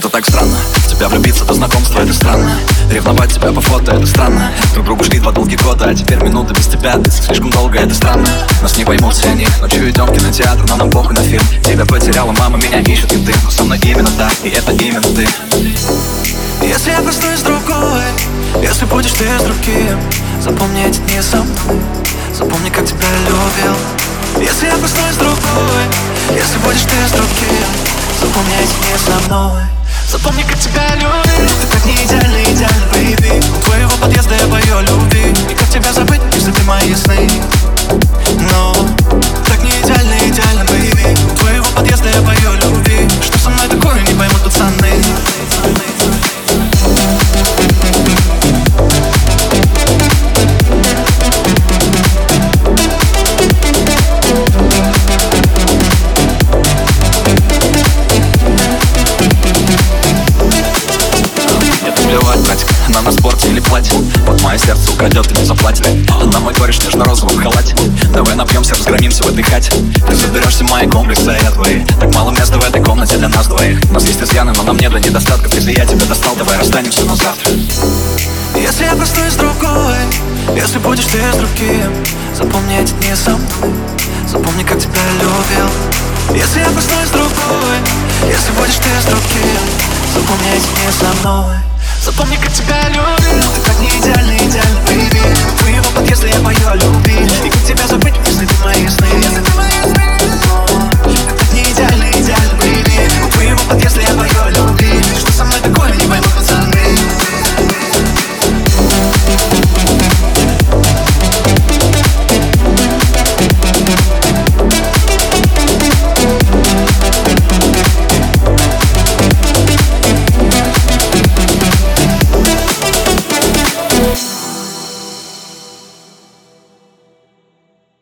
Это так странно, в тебя влюбиться до знакомства, это странно. Ревновать тебя по фото, это странно. Друг другу шли 2 долгих года, а теперь минуты без тебя. Ты слишком долго, это странно. Нас не поймут все они. Ночью идем в кинотеатр, но нам похуй на фильм. Тебя потеряла мама, меня ищет и ты. Но со мной именно так, и это именно ты. Если я проснусь с другой, если будешь ты с другим, запомни эти дни со мной, запомни, как тебя любил. Если я проснусь с другой, если будешь ты с другим, запомни эти дни со мной, запомни, как тебя любил. Ты так не идеальна, идеальна, baby. У твоего подъезда я пою о любви. И как тебя забыть, если ты мои сны? Но так не идеальна, идеальна, baby. У твоего подъезда я пою о любви. Что со мной такое, не поймут пацаны. Она на спорте или платье, под мое сердце украдет и не заплатит. Она мой кореш в нежно-розовом халате. Давай напьемся, разгромимся в этой хате. Ты заберешься мои комплексы, а я твои. Так мало места в этой комнате для нас двоих. У нас есть изъяны, но нам нет недостатков. Если я тебя достал, давай расстанемся на завтра. Если я проснусь с другой, если будешь ты с другим, запомни эти дни со мной, запомни, как тебя любил. Если я проснусь с другой, если будешь ты с другим, запомни эти дни со мной, запомни, как тебя любил. Ты так не идеальна, идеальна, baby. У твоего подъезда я пою о любви. И как тебя забыть, если ты мои сны?